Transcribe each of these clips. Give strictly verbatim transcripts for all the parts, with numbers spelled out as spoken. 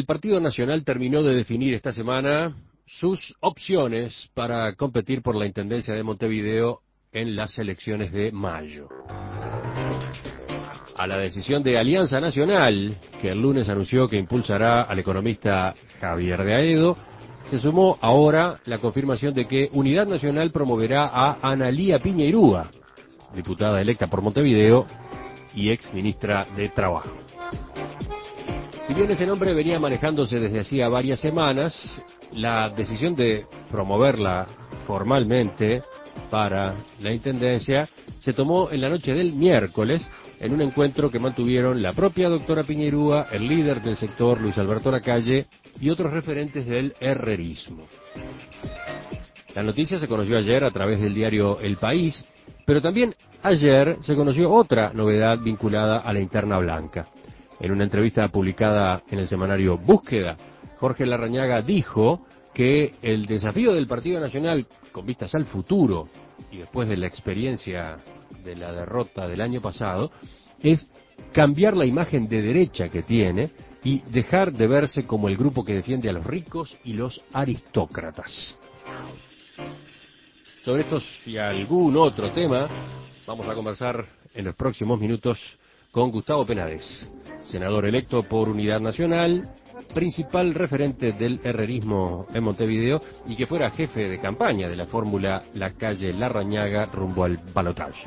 El Partido Nacional terminó de definir esta semana sus opciones para competir por la Intendencia de Montevideo en las elecciones de mayo. A la decisión de Alianza Nacional, que el lunes anunció que impulsará al economista Javier de Aedo, se sumó ahora la confirmación de que Unidad Nacional promoverá a Analía Piñeirúa, diputada electa por Montevideo y ex ministra de Trabajo. Si bien ese nombre venía manejándose desde hacía varias semanas, la decisión de promoverla formalmente para la intendencia se tomó en la noche del miércoles en un encuentro que mantuvieron la propia doctora Piñeirúa, el líder del sector Luis Alberto Lacalle y otros referentes del herrerismo. La noticia se conoció ayer a través del diario El País, pero también ayer se conoció otra novedad vinculada a la interna blanca. En una entrevista publicada en el semanario Búsqueda, Jorge Larrañaga dijo que el desafío del Partido Nacional, con vistas al futuro y después de la experiencia de la derrota del año pasado, es cambiar la imagen de derecha que tiene y dejar de verse como el grupo que defiende a los ricos y los aristócratas. Sobre estos y algún otro tema vamos a conversar en los próximos minutos con Gustavo Penades, senador electo por Unidad Nacional, principal referente del herrerismo en Montevideo y que fuera jefe de campaña de la fórmula Lacalle Larrañaga rumbo al balotaje.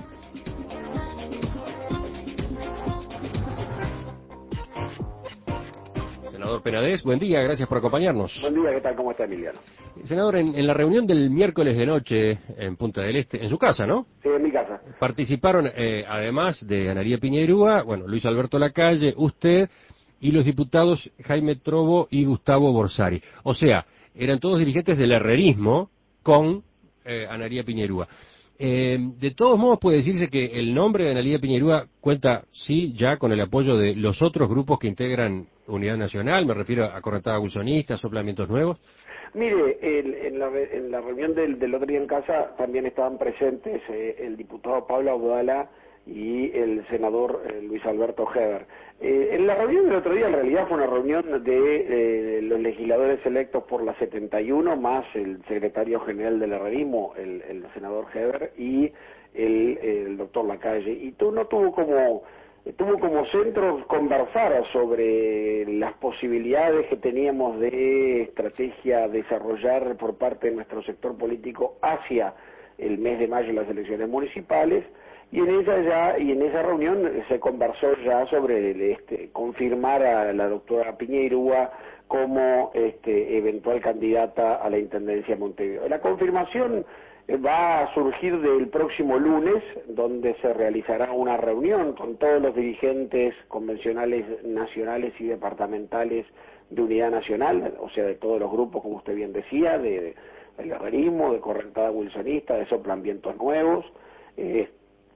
Senador Penades, buen día, gracias por acompañarnos. Buen día, ¿qué tal? ¿Cómo está, Emiliano? Senador, en, en la reunión del miércoles de noche en Punta del Este, en su casa, ¿no? Sí, en mi casa. Participaron, eh, además de Analía Piñeirúa, bueno, Luis Alberto Lacalle, usted y los diputados Jaime Trovo y Gustavo Borsari. O sea, eran todos dirigentes del herrerismo con eh, Analía Piñeirúa. Eh, de todos modos puede decirse que el nombre de Analía Piñeirúa cuenta, sí, ya con el apoyo de los otros grupos que integran Unidad Nacional, me refiero a Correntada Wilsonista, Soplamientos Nuevos. Mire, el, en, la, en la reunión del, del otro día en casa también estaban presentes eh, el diputado Pablo Abdala y el senador eh, Luis Alberto Heber. Eh, en la reunión del otro día en realidad fue una reunión de eh, los legisladores electos por la setenta y uno, más el secretario general del herrerismo, el, el senador Heber, y el, el doctor Lacalle. Y tú, no tuvo como... tuvo como centro conversar sobre las posibilidades que teníamos de estrategia a desarrollar por parte de nuestro sector político hacia el mes de mayo en las elecciones municipales, y en esa ya y en esa reunión se conversó ya sobre este, confirmar a la doctora Piñeirúa como este, eventual candidata a la Intendencia de Montevideo. La confirmación va a surgir del próximo lunes, donde se realizará una reunión con todos los dirigentes convencionales nacionales y departamentales de Unidad Nacional, o sea, de todos los grupos, como usted bien decía, de, de herrerismo, de Correntada Wilsonista, de Soplamientos Nuevos, eh,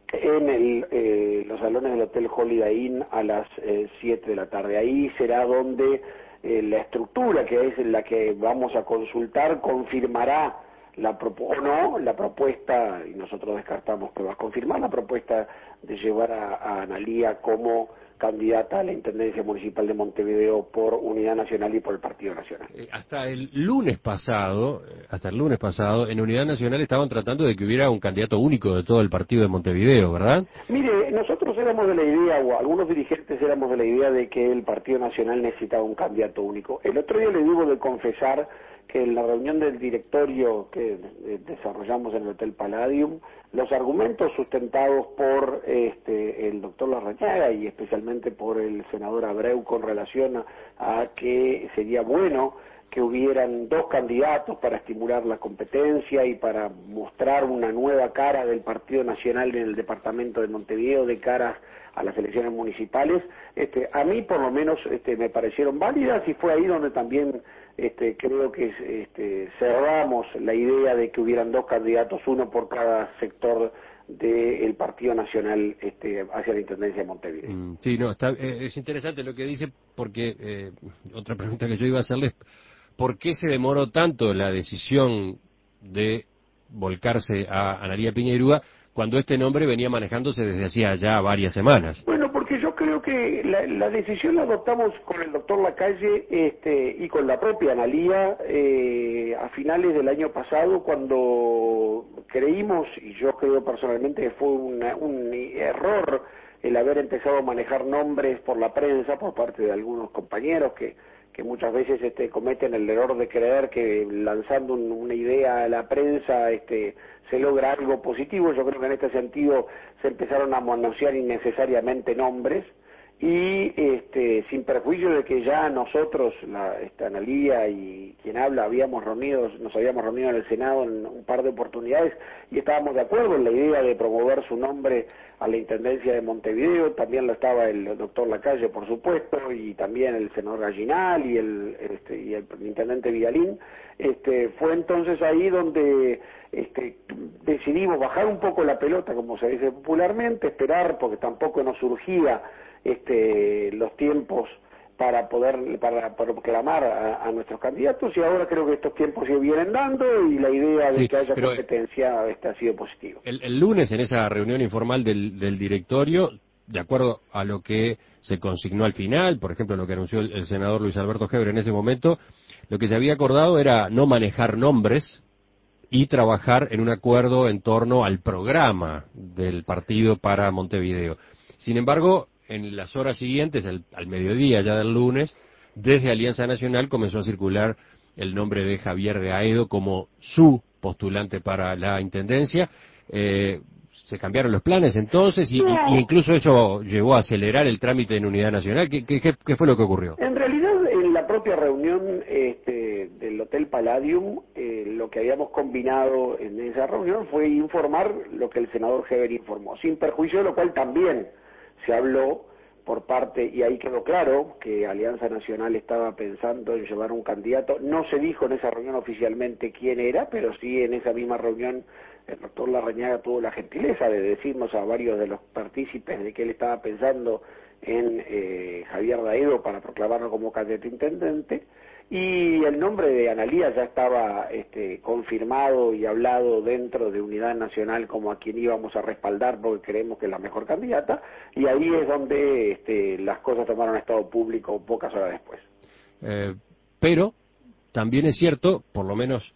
en el, eh, los salones del Hotel Holiday Inn a las eh, siete de la tarde. Ahí será donde eh, la estructura, que es la que vamos a consultar, confirmará la o no la propuesta, y nosotros descartamos que va a confirmar la propuesta de llevar a, a Analía como candidata a la Intendencia Municipal de Montevideo por Unidad Nacional y por el Partido Nacional. Eh, hasta el lunes pasado, eh, hasta el lunes pasado, en Unidad Nacional estaban tratando de que hubiera un candidato único de todo el partido de Montevideo, ¿verdad? Mire, nosotros éramos de la idea, o algunos dirigentes éramos de la idea de que el Partido Nacional necesitaba un candidato único. El otro día le digo de confesar que en la reunión del directorio que desarrollamos en el Hotel Palladium, los argumentos sustentados por este, el doctor Larrañaga y especialmente por el senador Abreu con relación a, a que sería bueno que hubieran dos candidatos para estimular la competencia y para mostrar una nueva cara del Partido Nacional en el departamento de Montevideo de cara a las elecciones municipales, este, a mí por lo menos este, me parecieron válidas, y fue ahí donde también este, creo que este, cerramos la idea de que hubieran dos candidatos, uno por cada sector del Partido Nacional este, hacia la Intendencia de Montevideo. Mm, sí, no, está, eh, es interesante lo que dice, porque eh, otra pregunta que yo iba a hacerles, ¿por qué se demoró tanto la decisión de volcarse a Analía Piñeirúa cuando este nombre venía manejándose desde hacía ya varias semanas? Bueno, porque porque yo creo que la, la decisión la adoptamos con el doctor Lacalle este, y con la propia Analía eh, a finales del año pasado, cuando creímos, y yo creo personalmente que fue una, un error el haber empezado a manejar nombres por la prensa por parte de algunos compañeros que que muchas veces este, cometen el error de creer que lanzando un, una idea a la prensa este, se logra algo positivo. Yo creo que en este sentido se empezaron a manosear innecesariamente nombres y este, sin perjuicio de que ya nosotros, la esta Analía y quien habla, habíamos reunido, nos habíamos reunido en el Senado en un par de oportunidades y estábamos de acuerdo en la idea de promover su nombre a la Intendencia de Montevideo. También lo estaba el doctor Lacalle, por supuesto, y también el senador Gallinal y el, este, y el intendente Vidalín. Este, fue entonces ahí donde este, decidimos bajar un poco la pelota, como se dice popularmente, esperar, porque tampoco nos surgía este, los tiempos para poder para, para proclamar a, a nuestros candidatos, y ahora creo que estos tiempos se vienen dando y la idea de Sí, que haya pero competencia este, ha sido positiva. El, el lunes, en esa reunión informal del, del directorio, de acuerdo a lo que se consignó al final, por ejemplo, lo que anunció el, el senador Luis Alberto Heber en ese momento, lo que se había acordado era no manejar nombres y trabajar en un acuerdo en torno al programa del partido para Montevideo. Sin embargo, en las horas siguientes, al, al mediodía ya del lunes, desde Alianza Nacional comenzó a circular el nombre de Javier de Aedo como su postulante para la intendencia. Eh, se cambiaron los planes entonces y, y, y incluso eso llevó a acelerar el trámite en Unidad Nacional. ¿Qué, qué, qué fue lo que ocurrió? En realidad, en la propia reunión este, del Hotel Palladium, eh, lo que habíamos combinado en esa reunión fue informar lo que el senador Heber informó, sin perjuicio de lo cual también se habló por parte, y ahí quedó claro que Alianza Nacional estaba pensando en llevar un candidato. No se dijo en esa reunión oficialmente quién era, pero sí en esa misma reunión el doctor Larrañaga tuvo la gentileza de decirnos a varios de los partícipes de que él estaba pensando en eh, Javier de Aedo para proclamarlo como candidato a intendente, y el nombre de Analía ya estaba este, confirmado y hablado dentro de Unidad Nacional como a quien íbamos a respaldar porque creemos que es la mejor candidata, y ahí es donde este, las cosas tomaron estado público pocas horas después. Eh, pero también es cierto, por lo menos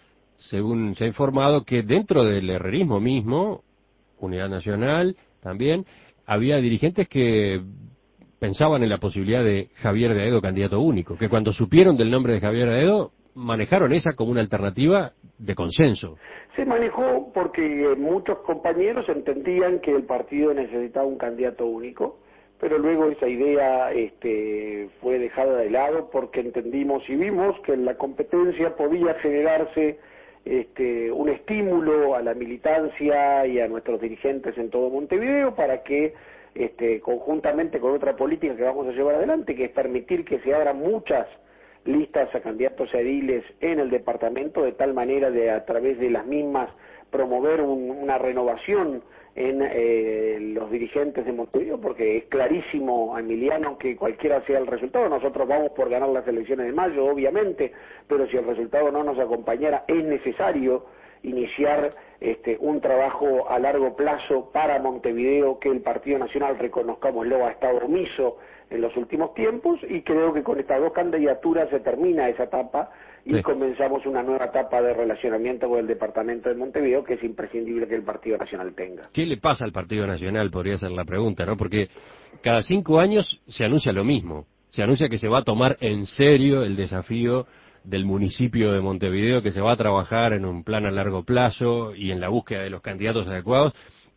según se ha informado, que dentro del herrerismo mismo, Unidad Nacional también, había dirigentes que pensaban en la posibilidad de Javier de Aedo candidato único, que cuando supieron del nombre de Javier de Aedo manejaron esa como una alternativa de consenso. Se manejó porque muchos compañeros entendían que el partido necesitaba un candidato único, pero luego esa idea este, fue dejada de lado porque entendimos y vimos que en la competencia podía generarse este, un estímulo a la militancia y a nuestros dirigentes en todo Montevideo para que este, conjuntamente con otra política que vamos a llevar adelante, que es permitir que se abran muchas listas a candidatos ediles en el departamento, de tal manera de a través de las mismas promover un, una renovación en eh, los dirigentes de Montevideo, porque es clarísimo, Emiliano, que cualquiera sea el resultado, nosotros vamos por ganar las elecciones de mayo, obviamente, pero si el resultado no nos acompañara, es necesario iniciar este, un trabajo a largo plazo para Montevideo, que el Partido Nacional, reconozcámoslo, ha estado omiso en los últimos tiempos, y creo que con estas dos candidaturas se termina esa etapa y sí, comenzamos una nueva etapa de relacionamiento con el departamento de Montevideo, que es imprescindible que el Partido Nacional tenga. ¿Qué le pasa al Partido Nacional? Podría ser la pregunta, ¿no? Porque cada cinco años se anuncia lo mismo. Se anuncia que se va a tomar en serio el desafío del municipio de Montevideo, que se va a trabajar en un plan a largo plazo y en la búsqueda de los candidatos adecuados,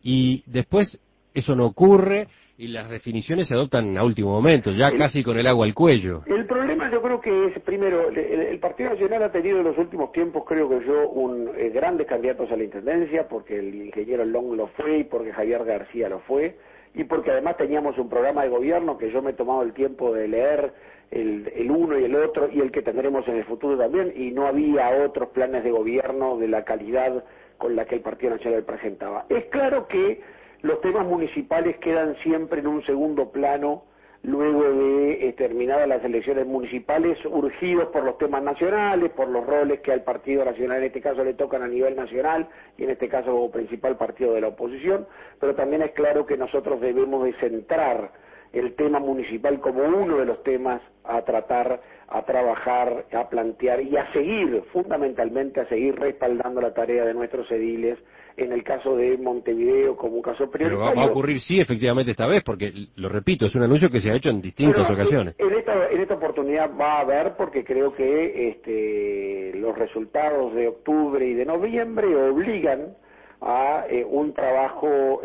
y después eso no ocurre y las definiciones se adoptan a último momento, ya el, casi con el agua al cuello. El problema yo creo que es, primero, el, el Partido Nacional ha tenido en los últimos tiempos, creo que yo, un, eh, grandes candidatos a la Intendencia, porque el ingeniero Long lo fue y porque Javier García lo fue, y porque además teníamos un programa de gobierno que yo me he tomado el tiempo de leer, el, el uno y el otro, y el que tendremos en el futuro también, y no había otros planes de gobierno de la calidad con la que el Partido Nacional presentaba. Es claro que los temas municipales quedan siempre en un segundo plano luego de eh, terminadas las elecciones municipales, urgidos por los temas nacionales, por los roles que al Partido Nacional en este caso le tocan a nivel nacional y en este caso como principal partido de la oposición, pero también es claro que nosotros debemos de centrar el tema municipal como uno de los temas a tratar, a trabajar, a plantear y a seguir, fundamentalmente a seguir respaldando la tarea de nuestros ediles, en el caso de Montevideo como un caso prioritario. Pero va, va a ocurrir sí, efectivamente, esta vez, porque, lo repito, es un anuncio que se ha hecho en distintas Pero, ocasiones. En esta, en esta oportunidad va a haber, porque creo que este, los resultados de octubre y de noviembre obligan a eh, un trabajo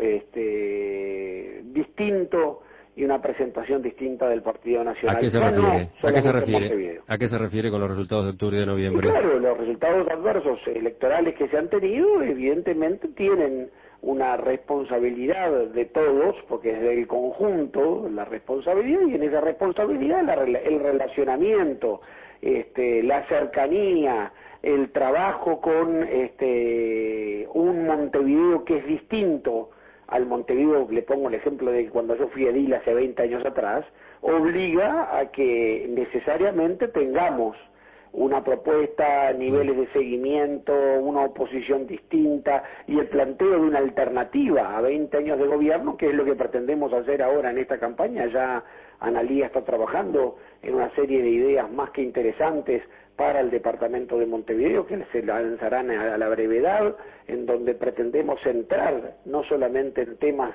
este, distinto y una presentación distinta del Partido Nacional. ¿A qué se Ya refiere? no ¿A qué se solamente en refiere? Montevideo. ¿A qué se refiere con los resultados de octubre y de Y noviembre? claro, los resultados adversos electorales que se han tenido evidentemente tienen una responsabilidad de todos, porque es del conjunto la responsabilidad, y en esa responsabilidad la, el relacionamiento, este, la cercanía, el trabajo con este, un Montevideo que es distinto al Montevideo, le pongo el ejemplo de cuando yo fui edil hace veinte años atrás, obliga a que necesariamente tengamos una propuesta, niveles de seguimiento, una oposición distinta y el planteo de una alternativa a veinte años de gobierno, que es lo que pretendemos hacer ahora en esta campaña. Ya Analía está trabajando en una serie de ideas más que interesantes para el departamento de Montevideo, que se lanzarán a la brevedad, en donde pretendemos centrar no solamente en temas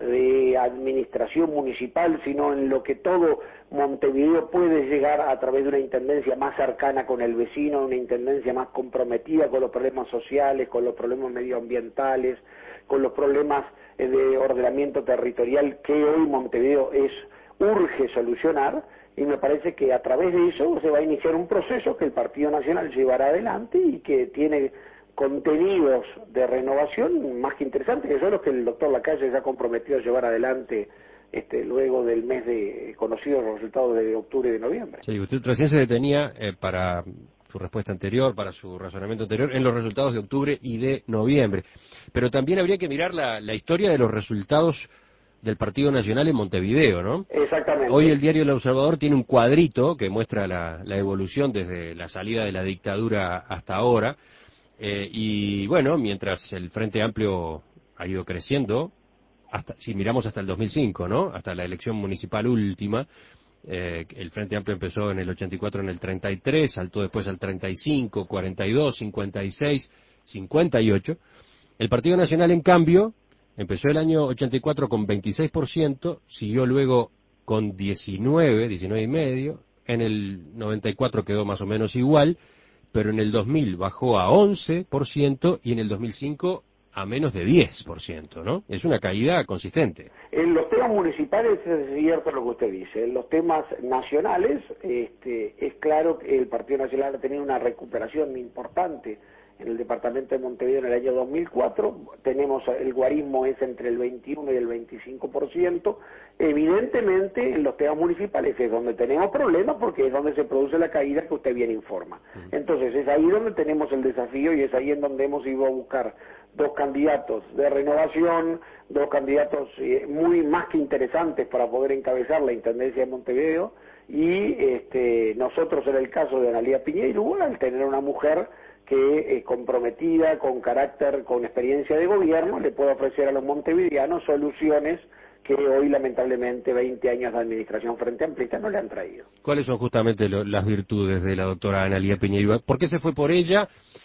de administración municipal, sino en lo que todo Montevideo puede llegar a través de una intendencia más cercana con el vecino, una intendencia más comprometida con los problemas sociales, con los problemas medioambientales, con los problemas de ordenamiento territorial que hoy Montevideo es urge solucionar, y me parece que a través de eso se va a iniciar un proceso que el Partido Nacional llevará adelante y que tiene contenidos de renovación más que interesantes, que son los que el doctor Lacalle se ha comprometido a llevar adelante este, luego del mes de conocidos los resultados de octubre y de noviembre. Sí, usted recién se detenía eh, para su respuesta anterior, para su razonamiento anterior, en los resultados de octubre y de noviembre. Pero también habría que mirar la, la historia de los resultados del Partido Nacional en Montevideo, ¿no? Exactamente. Hoy el diario El Observador tiene un cuadrito que muestra la, la evolución desde la salida de la dictadura hasta ahora. Eh, y bueno, mientras el Frente Amplio ha ido creciendo, hasta si miramos hasta el dos mil cinco, ¿no? Hasta la elección municipal última, eh, el Frente Amplio empezó en el ochenta y cuatro, en el treinta y tres, saltó después al treinta y cinco, cuarenta y dos, cincuenta y seis, cincuenta y ocho. El Partido Nacional, en cambio, empezó el año ochenta y cuatro con veintiséis por ciento, siguió luego con diecinueve, diecinueve y medio, en el noventa y cuatro quedó más o menos igual, pero en el dos mil bajó a once por ciento y en el dos mil cinco a menos de diez por ciento, ¿no? Es una caída consistente. En los temas municipales es cierto lo que usted dice. En los temas nacionales este, es claro que el Partido Nacional ha tenido una recuperación importante en el departamento de Montevideo en el año dos mil cuatro. Tenemos el guarismo es entre el veintiuno y el veinticinco por ciento. Evidentemente en los temas municipales es donde tenemos problemas, porque es donde se produce la caída que usted bien informa. Entonces es ahí donde tenemos el desafío y es ahí en donde hemos ido a buscar dos candidatos de renovación, dos candidatos eh, muy más que interesantes para poder encabezar la Intendencia de Montevideo, y este, nosotros en el caso de Analía Piñeiro, al tener una mujer que eh, comprometida, con carácter, con experiencia de gobierno, le puede ofrecer a los montevideanos soluciones que hoy lamentablemente veinte años de administración Frente Amplista no le han traído. ¿Cuáles son justamente lo, las virtudes de la doctora Analía Piñeiro? ¿Por qué se fue por ella?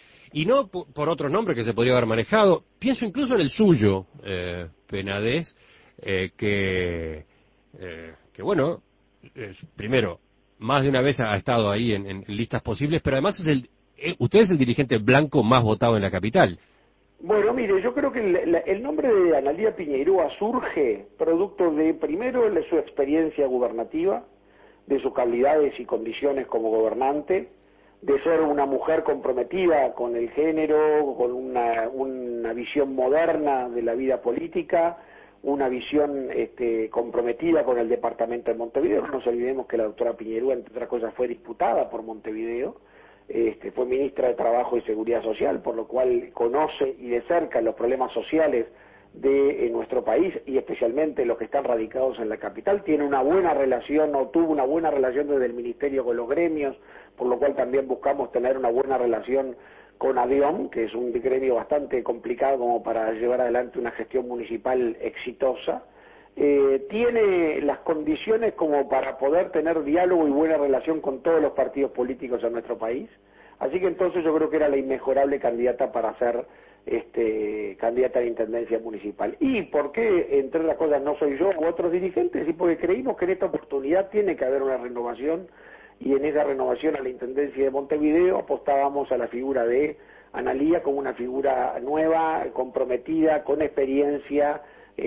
Y no por, por otros nombres que se podría haber manejado. Pienso incluso en el suyo, eh, Penades, eh, que, eh, que bueno, es, primero, más de una vez ha estado ahí en, en listas posibles, pero además es el, eh, usted es el dirigente blanco más votado en la capital. Bueno, mire, yo creo que el, el nombre de Analía Piñeirúa surge producto de, primero, de su experiencia gubernativa, de sus calidades y condiciones como gobernante, de ser una mujer comprometida con el género, con una, una visión moderna de la vida política, una visión este, comprometida con el departamento de Montevideo. No nos olvidemos que la doctora Piñeirúa, entre otras cosas, fue diputada por Montevideo. Este, fue ministra de Trabajo y Seguridad Social, por lo cual conoce y de cerca los problemas sociales de eh, nuestro país y especialmente los que están radicados en la capital. Tiene una buena relación, o tuvo una buena relación desde el Ministerio con los gremios, por lo cual también buscamos tener una buena relación con ADIOM, que es un gremio bastante complicado como para llevar adelante una gestión municipal exitosa. eh, tiene las condiciones como para poder tener diálogo y buena relación con todos los partidos políticos en nuestro país. Así que entonces yo creo que era la inmejorable candidata para ser este, candidata a la intendencia municipal. ¿Y por qué, entre otras cosas, no soy yo u otros dirigentes? Y porque creímos que en esta oportunidad tiene que haber una renovación, y en esa renovación a la intendencia de Montevideo apostábamos a la figura de Analía como una figura nueva, comprometida, con experiencia,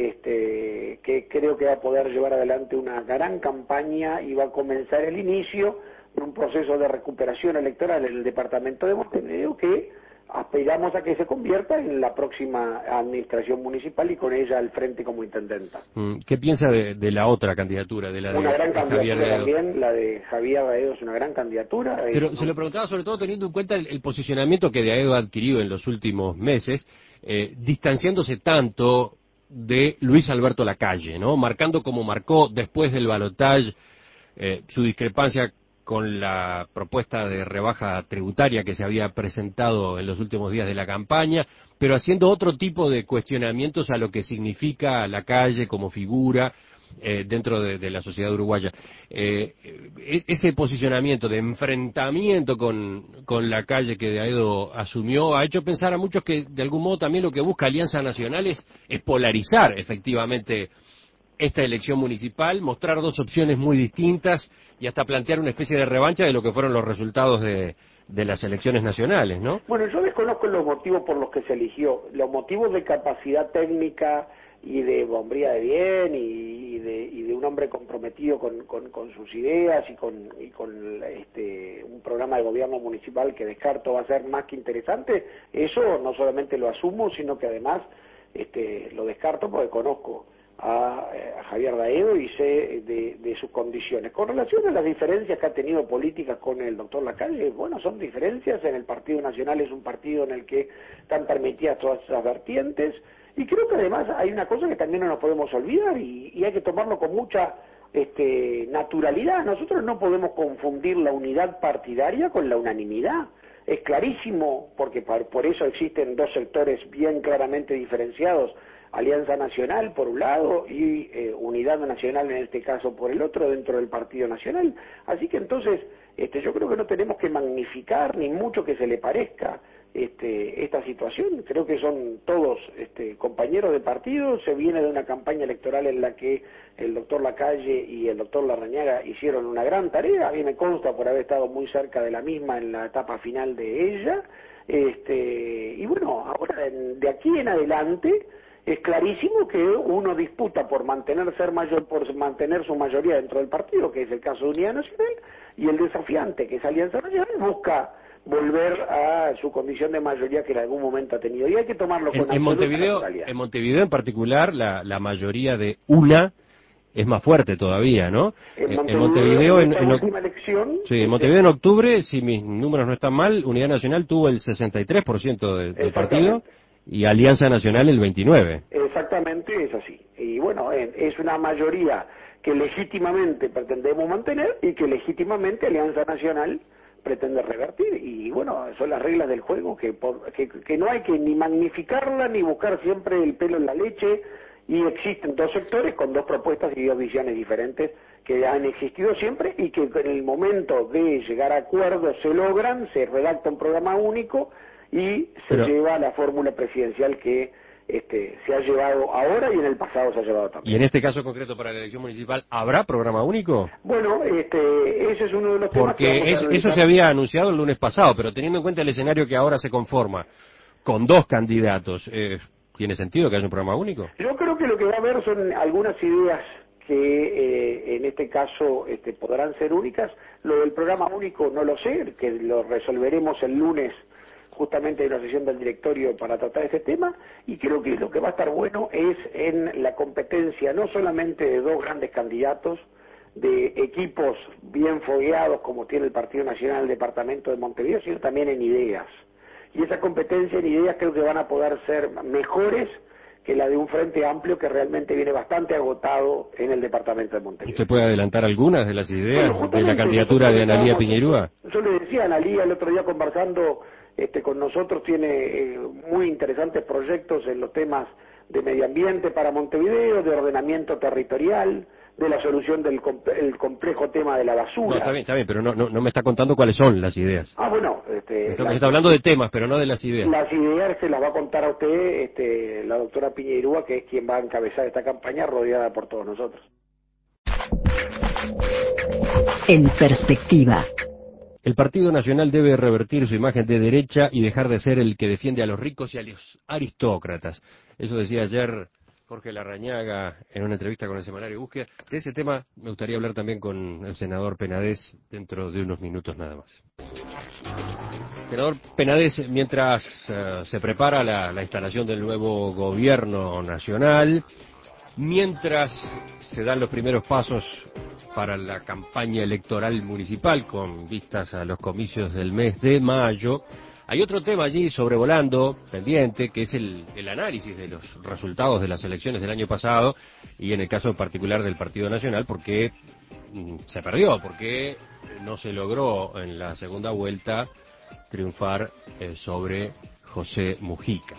este, que creo que va a poder llevar adelante una gran campaña y va a comenzar el inicio de un proceso de recuperación electoral en el departamento de Montevideo que aspiramos a que se convierta en la próxima administración municipal y con ella al frente como intendenta. ¿Qué piensa de, de la otra candidatura, de la de, una gran de Javier candidatura Daedo? También, la de Javier Daedo es una gran candidatura. Pero eh, se lo preguntaba sobre todo teniendo en cuenta el, el posicionamiento que Daedo ha adquirido en los últimos meses, eh, distanciándose tanto de Luis Alberto Lacalle, ¿no? Marcando como marcó después del balotaje eh, su discrepancia con la propuesta de rebaja tributaria que se había presentado en los últimos días de la campaña, pero haciendo otro tipo de cuestionamientos a lo que significa Lacalle como figura eh, dentro de, de la sociedad uruguaya. Eh, ese posicionamiento de enfrentamiento con, con Lacalle que Daedo asumió ha hecho pensar a muchos que de algún modo también lo que busca Alianza Nacional es, es polarizar efectivamente esta elección municipal, mostrar dos opciones muy distintas y hasta plantear una especie de revancha de lo que fueron los resultados de, de las elecciones nacionales, ¿no? Bueno, yo desconozco los motivos por los que se eligió. Los motivos de capacidad técnica y de hombría de bien y, y, de, y de un hombre comprometido con, con, con sus ideas y con, y con este, un programa de gobierno municipal que descarto va a ser más que interesante, eso no solamente lo asumo, sino que además este, lo descarto porque conozco A, a Javier Daedo y sé de, de sus condiciones. Con relación a las diferencias que ha tenido políticas con el doctor Lacalle, bueno, son diferencias. En el Partido Nacional es un partido en el que están permitidas todas esas vertientes, y creo que además hay una cosa que también no nos podemos olvidar y, y hay que tomarlo con mucha este, naturalidad. Nosotros no podemos confundir la unidad partidaria con la unanimidad. Es clarísimo, porque por eso existen dos sectores bien claramente diferenciados: Alianza Nacional por un lado y eh, Unidad Nacional en este caso por el otro dentro del Partido Nacional. Así que entonces este, yo creo que no tenemos que magnificar ni mucho que se le parezca este, esta situación. Creo que son todos este, compañeros de partido. Se viene de una campaña electoral en la que el doctor Lacalle y el doctor Larrañaga hicieron una gran tarea. A mí me consta por haber estado muy cerca de la misma en la etapa final de ella. Este, y bueno, ahora en, de aquí en adelante es clarísimo que uno disputa por mantener ser mayor, por mantener su mayoría dentro del partido, que es el caso de Unidad Nacional, y el desafiante, que es Alianza Nacional, busca volver a su condición de mayoría que en algún momento ha tenido. Y hay que tomarlo con En, en absoluta Montevideo, naturalidad. en Montevideo en particular, la, la mayoría de una es más fuerte todavía, ¿no? En En, en Montevideo, Montevideo, en en, esta en, última elección... sí, en este, Montevideo en octubre, si mis números no están mal, Unidad Nacional tuvo el sesenta y tres por ciento de, del partido exactamente. y Alianza Nacional el veintinueve por ciento. Exactamente, es así. Y bueno, eh, es una mayoría que legítimamente pretendemos mantener y que legítimamente Alianza Nacional pretende revertir. Y bueno, son las reglas del juego que, por, que, que no hay que ni magnificarla ni buscar siempre el pelo en la leche. Y existen dos sectores con dos propuestas y dos visiones diferentes que han existido siempre y que en el momento de llegar a acuerdos se logran, se redacta un programa único y se Pero, lleva a la fórmula presidencial que este, se ha llevado ahora y en el pasado se ha llevado también. y en este caso concreto para la elección municipal, ¿habrá programa único? Bueno, este, ese es uno de los temas que vamos Porque a es, eso analizar. se había anunciado el lunes pasado, pero teniendo en cuenta el escenario que ahora se conforma con dos candidatos, eh, ¿tiene sentido que haya un programa único? Yo creo que lo que va a haber son algunas ideas que eh, en este caso este, podrán ser únicas. Lo del programa único no lo sé, que lo resolveremos el lunes justamente en la sesión del directorio para tratar este tema, y creo que lo que va a estar bueno es en la competencia no solamente de dos grandes candidatos, de equipos bien fogueados como tiene el Partido Nacional del Departamento de Montevideo, sino también en ideas. Y esa competencia en ideas creo que van a poder ser mejores que la de un frente amplio que realmente viene bastante agotado en el departamento de Montevideo. ¿Usted puede adelantar algunas de las ideas Bueno, de la justamente candidatura de nosotros Analía estábamos- Piñerúa? Yo le decía a Analía el otro día conversando este, con nosotros, tiene eh, muy interesantes proyectos en los temas de medio ambiente para Montevideo, de ordenamiento territorial, de la solución del comp el complejo tema de la basura. No, está bien, está bien, pero no, no, no me está contando cuáles son las ideas. Ah, bueno, este, Está, la, está hablando de temas, pero no de las ideas. Las ideas se las va a contar a usted este, la doctora Piñeirúa, que es quien va a encabezar esta campaña rodeada por todos nosotros. En perspectiva. El Partido Nacional debe revertir su imagen de derecha y dejar de ser el que defiende a los ricos y a los aristócratas. Eso decía ayer Jorge Larrañaga en una entrevista con el semanario Búsqueda. De ese tema me gustaría hablar también con el senador Penades dentro de unos minutos nada más. Senador Penades, mientras uh, se prepara la, la instalación del nuevo gobierno nacional, mientras se dan los primeros pasos para la campaña electoral municipal con vistas a los comicios del mes de mayo, hay otro tema allí sobrevolando, pendiente, que es el, el análisis de los resultados de las elecciones del año pasado y en el caso particular del Partido Nacional, porque mm, se perdió, porque no se logró en la segunda vuelta triunfar eh, sobre José Mujica.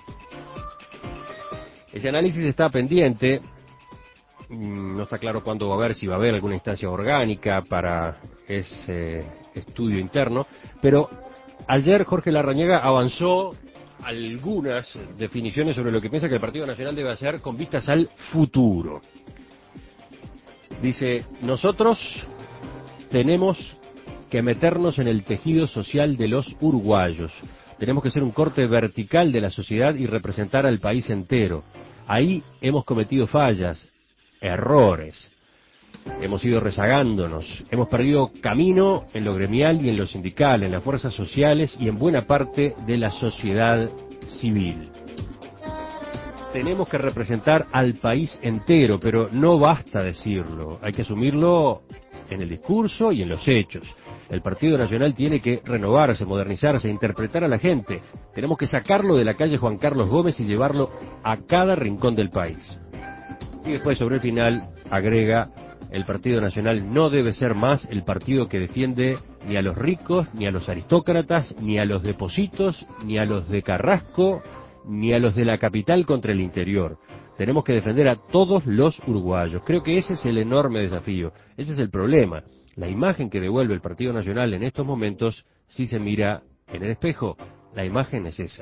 Ese análisis está pendiente. No está claro cuándo va a haber, si va a haber alguna instancia orgánica para ese estudio interno, pero ayer Jorge Larrañaga avanzó algunas definiciones sobre lo que piensa que el Partido Nacional debe hacer con vistas al futuro. Dice, nosotros tenemos que meternos en el tejido social de los uruguayos. Tenemos que hacer un corte vertical de la sociedad y representar al país entero. Ahí hemos cometido fallas, errores, hemos ido rezagándonos, hemos perdido camino en lo gremial y en lo sindical, en las fuerzas sociales y en buena parte de la sociedad civil. Tenemos que representar al país entero, pero no basta decirlo, hay que asumirlo en el discurso y en los hechos. El Partido Nacional tiene que renovarse, modernizarse, interpretar a la gente. Tenemos que sacarlo de la calle Juan Carlos Gómez y llevarlo a cada rincón del país. Y después, sobre el final, agrega, el Partido Nacional no debe ser más el partido que defiende ni a los ricos, ni a los aristócratas, ni a los de Positos, ni a los de Carrasco, ni a los de la capital contra el interior. Tenemos que defender a todos los uruguayos. Creo que ese es el enorme desafío, ese es el problema. La imagen que devuelve el Partido Nacional en estos momentos, si se mira en el espejo, la imagen es esa.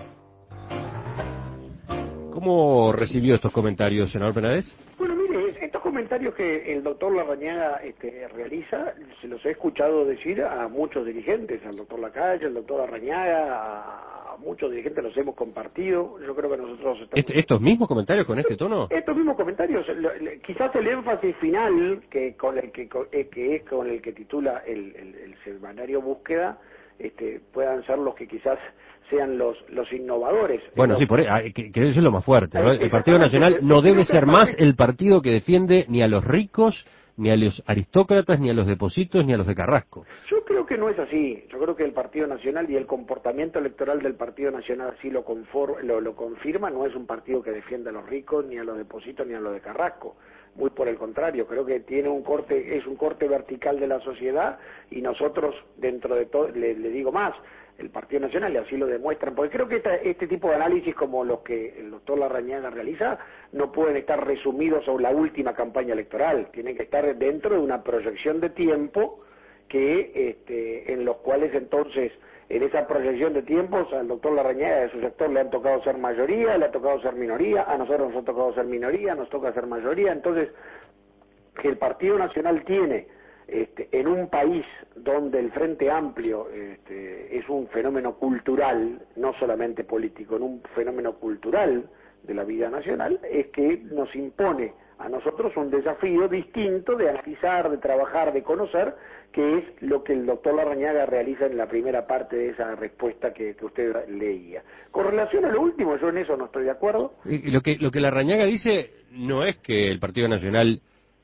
¿Cómo recibió estos comentarios, senador Penades? Bueno, mire, estos comentarios que el doctor Larrañaga este, realiza, se los he escuchado decir a muchos dirigentes, al doctor Lacalle, al doctor Larrañaga, a, a muchos dirigentes los hemos compartido. Yo creo que nosotros estamos... ¿Est ¿Estos mismos comentarios con este tono? Estos mismos comentarios, lo, le, quizás el énfasis final, que con el que, con, eh, que es con el que titula el, el, el semanario Búsqueda, este, puedan ser los que quizás sean los los innovadores. Bueno, los, sí, por ahí, que, que eso es lo más fuerte, ¿no? El Partido Nacional no debe ser más el partido que defiende ni a los ricos, ni a los aristócratas, ni a los de Positos, ni a los de Carrasco. Yo creo que no es así. Yo creo que el Partido Nacional y el comportamiento electoral del Partido Nacional así lo, conform, lo, lo confirma. No es un partido que defienda a los ricos, ni a los de Positos, ni a los de Carrasco. Muy por el contrario, creo que tiene un corte, es un corte vertical de la sociedad y nosotros dentro de todo, le, le digo más, el Partido Nacional, y así lo demuestran, porque creo que esta, este tipo de análisis como los que el doctor Larrañaga realiza no pueden estar resumidos sobre la última campaña electoral, tienen que estar dentro de una proyección de tiempo que este, en los cuales entonces en esa proyección de tiempos al doctor Larrañaga y a su sector le han tocado ser mayoría, le ha tocado ser minoría, a nosotros nos ha tocado ser minoría, nos toca ser mayoría, entonces que el Partido Nacional tiene Este, en un país donde el Frente Amplio este, es un fenómeno cultural, no solamente político, en un fenómeno cultural de la vida nacional, es que nos impone a nosotros un desafío distinto de analizar, de trabajar, de conocer, que es lo que el doctor Larrañaga realiza en la primera parte de esa respuesta que, que usted leía. Con relación a lo último, yo en eso no estoy de acuerdo. Y lo que, lo que Larrañaga dice no es que el Partido Nacional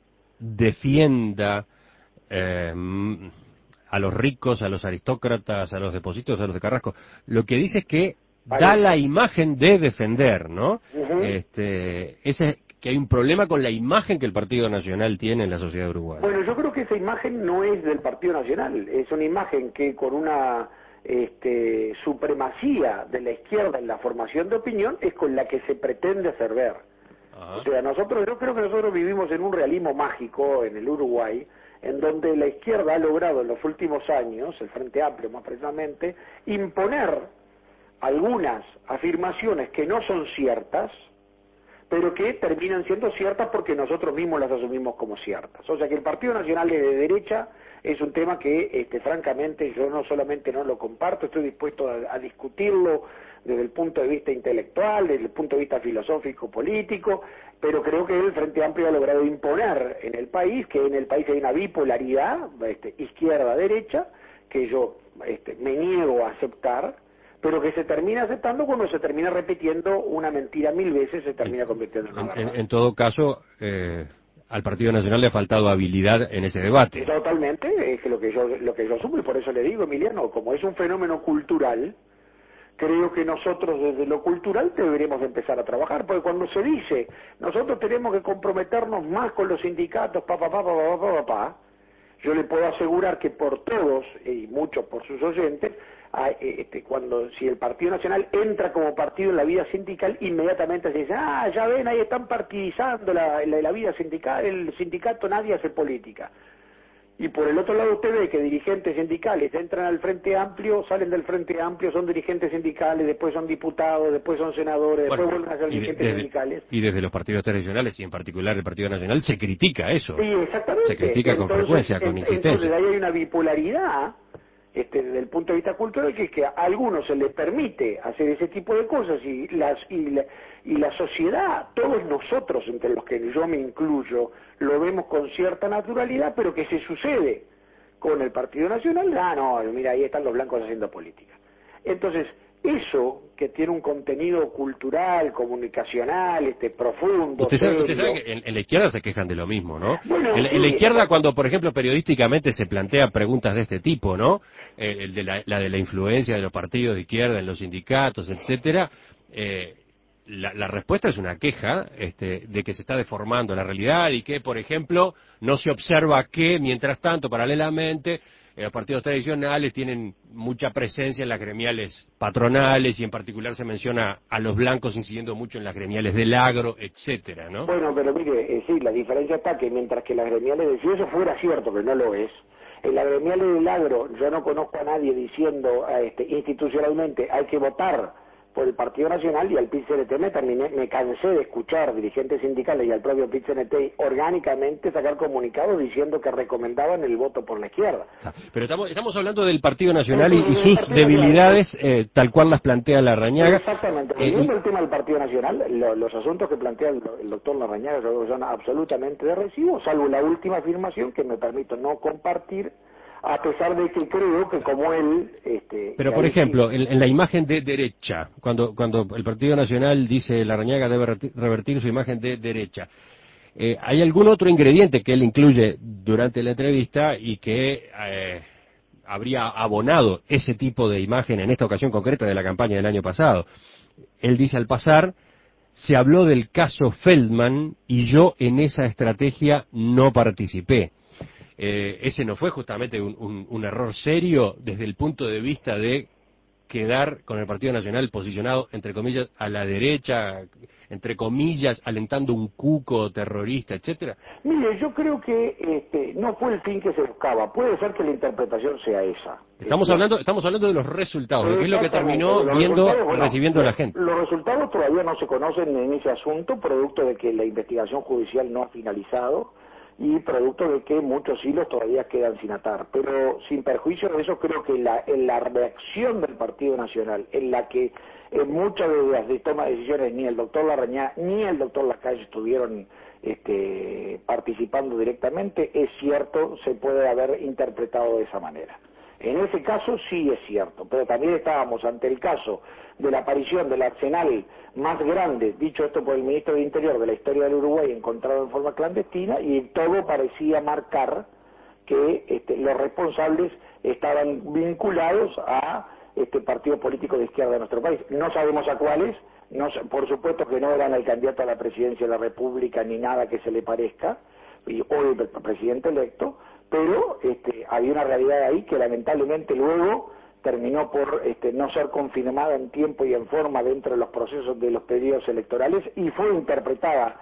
defienda Eh, a los ricos, a los aristócratas, a los depositos, a los de Carrasco. Lo que dice es que da la imagen de defender, ¿no? Uh-huh. Este, ese, que hay un problema con la imagen que el Partido Nacional tiene en la sociedad uruguaya. Bueno, yo creo que esa imagen no es del Partido Nacional, es una imagen que con una este, supremacía de la izquierda en la formación de opinión es con la que se pretende hacer ver. Ajá. O sea, nosotros, yo creo que nosotros vivimos en un realismo mágico en el Uruguay, en donde la izquierda ha logrado en los últimos años, el Frente Amplio más precisamente, imponer algunas afirmaciones que no son ciertas, pero que terminan siendo ciertas porque nosotros mismos las asumimos como ciertas. O sea que el Partido Nacional es de derecha es un tema que, este, francamente, yo no solamente no lo comparto, estoy dispuesto a, a discutirlo desde el punto de vista intelectual, desde el punto de vista filosófico, político, pero creo que el Frente Amplio ha logrado imponer en el país, que en el país hay una bipolaridad, este, izquierda-derecha, que yo este, me niego a aceptar, pero que se termina aceptando cuando se termina repitiendo una mentira mil veces, se termina convirtiendo en una en, verdad. en, en todo caso, eh, al Partido Nacional le ha faltado habilidad en ese debate. Totalmente, es que lo que yo lo que yo asumo, y por eso le digo, Emiliano, como es un fenómeno cultural, creo que nosotros desde lo cultural deberíamos empezar a trabajar, porque cuando se dice, nosotros tenemos que comprometernos más con los sindicatos, pa, pa, pa, pa, pa, pa, pa, pa, yo le puedo asegurar que por todos, y muchos por sus oyentes, este, cuando si el Partido Nacional entra como partido en la vida sindical, inmediatamente se dice, ah, ya ven, ahí están partidizando la, la, la vida sindical, el sindicato nadie hace política. Y por el otro lado usted ve que dirigentes sindicales entran al Frente Amplio, salen del Frente Amplio, son dirigentes sindicales, después son diputados, después son senadores, Bueno, después vuelven a ser dirigentes desde, sindicales. Y desde los partidos tradicionales, y en particular el Partido Nacional, se critica eso. Sí, exactamente. Se critica entonces, con frecuencia, con en, insistencia. Entonces ahí hay una bipolaridad, este, desde el punto de vista cultural, que es que a algunos se les permite hacer ese tipo de cosas y, las, y, la, y la sociedad, todos nosotros, entre los que yo me incluyo, lo vemos con cierta naturalidad, pero que se sucede con el Partido Nacional, ah, no, mira, ahí están los blancos haciendo política. Entonces, eso que tiene un contenido cultural, comunicacional, este, profundo, Usted sabe, serio. usted sabe que en, en la izquierda se quejan de lo mismo, ¿no? Bueno, en, sí, en la izquierda, bueno. cuando, por ejemplo, periodísticamente se plantea preguntas de este tipo, ¿no? Eh, el de la, la de la influencia de los partidos de izquierda en los sindicatos, etcétera, eh, la, la respuesta es una queja este, de que se está deformando la realidad y que, por ejemplo, no se observa que, mientras tanto, paralelamente, eh, los partidos tradicionales tienen mucha presencia en las gremiales patronales y en particular se menciona a los blancos incidiendo mucho en las gremiales del agro, etcétera, ¿no? Bueno, pero mire, eh, sí, la diferencia está que mientras que las gremiales, si eso fuera cierto, que no lo es, en las gremiales del agro yo no conozco a nadie diciendo este, institucionalmente hay que votar por el Partido Nacional, y al P I C N T me terminé, me cansé de escuchar dirigentes sindicales y al propio P I C N T orgánicamente sacar comunicados diciendo que recomendaban el voto por la izquierda. Pero estamos, estamos hablando del Partido Nacional y, y Entonces, sus Partido debilidades, eh, tal cual las plantea Larrañaga. Exactamente. Eh, Volviendo y- al tema del Partido Nacional, lo, los asuntos que plantea el, el doctor Larrañaga son absolutamente de recibo, salvo la última afirmación que me permito no compartir, a pesar de que creo que como él... Este, Pero, y por ahí ejemplo, sí, en, en la imagen de derecha, cuando, cuando el Partido Nacional dice Larrañaga debe reti- revertir su imagen de derecha, eh, ¿hay algún otro ingrediente que él incluye durante la entrevista y que eh, habría abonado ese tipo de imagen en esta ocasión concreta de la campaña del año pasado? Él dice al pasar, se habló del caso Feldman y yo en esa estrategia no participé. Eh, ese no fue justamente un, un, un error serio desde el punto de vista de quedar con el Partido Nacional posicionado, entre comillas, a la derecha, entre comillas, alentando un cuco terrorista, etcétera. Mire, yo creo que este, no fue el fin que se buscaba. Puede ser que la interpretación sea esa. Estamos Este, hablando, estamos hablando de los resultados, de qué es lo que Exactamente, terminó de los viendo resultados, y bueno, recibiendo los, la gente. los resultados todavía no se conocen en ese asunto, producto de que la investigación judicial no ha finalizado y producto de que muchos hilos todavía quedan sin atar. Pero sin perjuicio de eso, creo que la, en la reacción del Partido Nacional, en la que en muchas de las de toma de decisiones ni el doctor Larrañaga ni el doctor Lacalle estuvieron este, participando directamente, es cierto, se puede haber interpretado de esa manera. En ese caso sí es cierto, pero también estábamos ante el caso de la aparición del arsenal más grande, dicho esto por el ministro de Interior, de la historia del Uruguay, encontrado en forma clandestina, y todo parecía marcar que este, los responsables estaban vinculados a este partido político de izquierda de nuestro país. No sabemos a cuáles, no, por supuesto que no eran el candidato a la presidencia de la República ni nada que se le parezca, y hoy el presidente electo, pero este, había una realidad ahí que lamentablemente luego terminó por este, no ser confirmada en tiempo y en forma dentro de los procesos de los periodos electorales y fue interpretada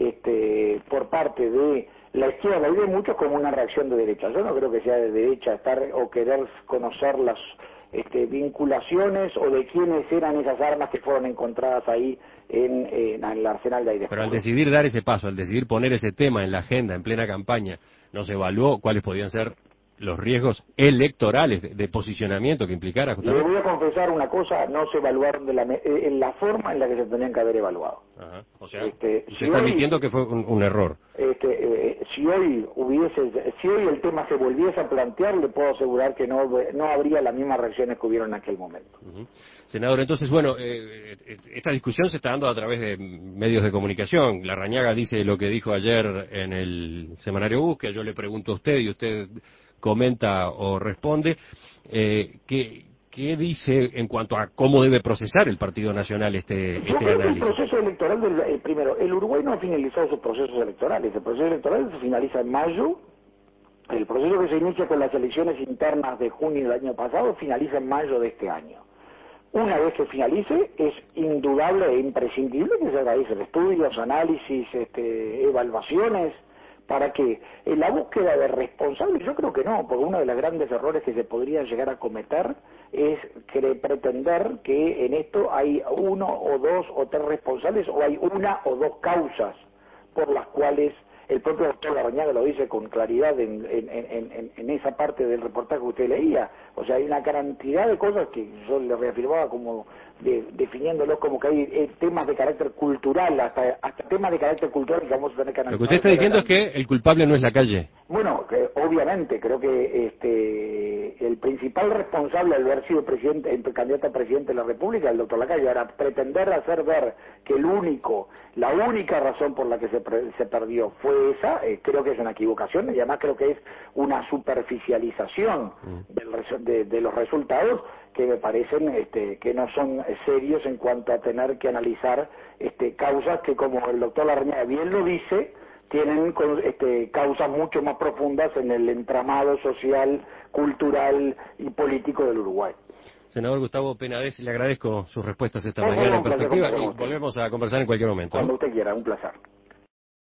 este, por parte de la izquierda y de muchos como una reacción de derecha. Yo no creo que sea de derecha estar o querer conocer las este, vinculaciones o de quiénes eran esas armas que fueron encontradas ahí en, en, en el arsenal de Aires. Pero al decidir dar ese paso, al decidir poner ese tema en la agenda en plena campaña, ¿no se evaluó cuáles podían ser los riesgos electorales de, de posicionamiento que implicara justamente? Le voy a confesar una cosa, no se evaluaron de la, en la forma en la que se tenían que haber evaluado. Ajá. O sea, este, usted si está hoy, admitiendo que fue un, un error. Este, eh, si hoy hubiese, si hoy el tema se volviese a plantear, le puedo asegurar que no, no habría las mismas reacciones que hubieron en aquel momento. Uh-huh. Senador, entonces, bueno, eh, esta discusión se está dando a través de medios de comunicación. Larrañaga dice lo que dijo ayer en el semanario Búsqueda, yo le pregunto a usted y usted comenta o responde. Eh, ¿qué, ¿Qué dice en cuanto a cómo debe procesar el Partido Nacional este, Yo este creo análisis? que el proceso electoral, del, eh, primero, el Uruguay no ha finalizado sus procesos electorales. El proceso electoral se finaliza en mayo. El proceso que se inicia con las elecciones internas de junio del año pasado finaliza en mayo de este año. Una vez que finalice, es indudable e imprescindible que se realicen estudios, análisis, este, evaluaciones, para que en la búsqueda de responsables, yo creo que no, porque uno de los grandes errores que se podría llegar a cometer es que pretender que en esto hay uno o dos o tres responsables o hay una o dos causas por las cuales el propio doctor Larrañaga lo dice con claridad en, en, en, en esa parte del reportaje que usted leía. O sea, hay una cantidad de cosas que yo le reafirmaba como de, definiéndolo como que hay eh, temas de carácter cultural, hasta, hasta temas de carácter cultural que vamos a tener que analizar. Lo que usted está diciendo es que el culpable no es la calle. Bueno, que obviamente creo que este el principal responsable de haber sido presidente, el candidato a presidente de la República, el doctor Lacalle, ahora pretender hacer ver que el único, la única razón por la que se, se perdió fue esa, eh, creo que es una equivocación y además creo que es una superficialización del, de, de los resultados que me parecen este, que no son serios en cuanto a tener que analizar este, causas que, como el doctor Larrañaga bien lo dice, tienen este, causas mucho más profundas en el entramado social, cultural y político del Uruguay. Senador Gustavo Penades, le agradezco sus respuestas esta Por mañana favor, en un placer perspectiva y conversar con usted. volvemos a conversar en cualquier momento. Cuando ¿no? usted quiera, un placer.